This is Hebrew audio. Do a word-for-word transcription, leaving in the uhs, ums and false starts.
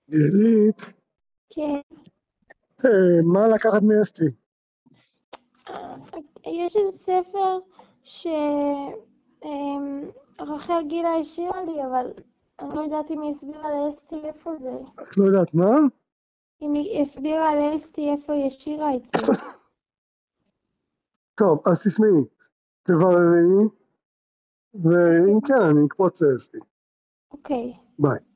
גילית, כן. אה, מה לקחת מאסתי? יש איזה ספר שרחל גילה השאירה לי, אבל אני לא יודעת אם היא הסבירה לאסתי איפה זה. את לא יודעת מה? אם היא הסבירה לאסתי איפה היא השאירה את זה. טוב, אז תשמעי, תבררי, ואם כן, אני אקפוץ לאסתי. אוקיי. ביי.